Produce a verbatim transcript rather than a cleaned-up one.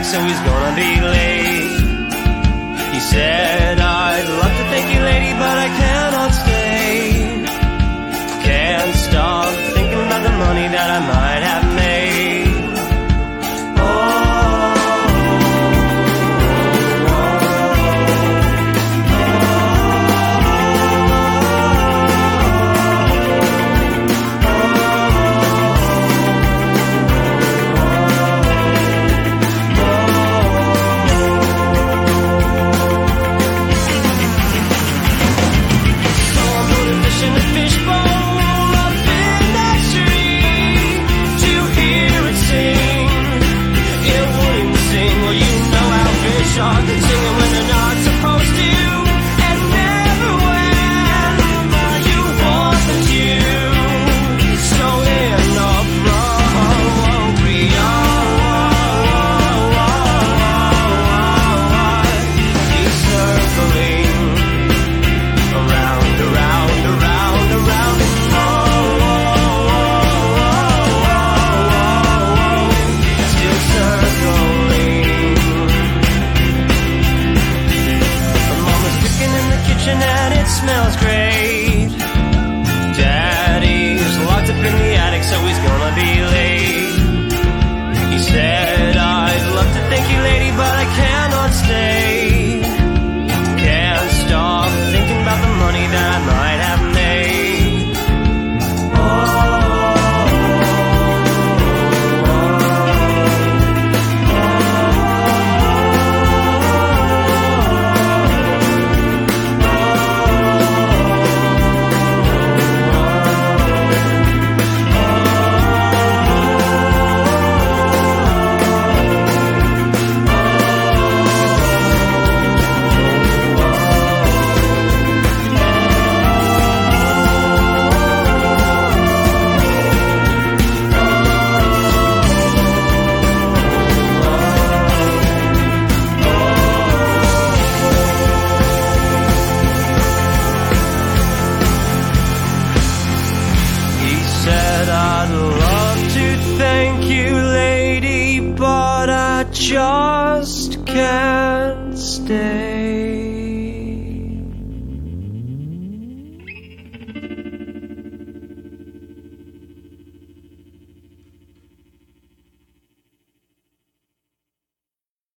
so he's gonna be late. He said, I'd love to thank you, lady, but I cannot stay. Can't stop thinking about the money that I might have made. Singing when they're not supposed to, and never when you want them to. So inappropriate, he's circling around, around, around, around, still circling. And it smells great.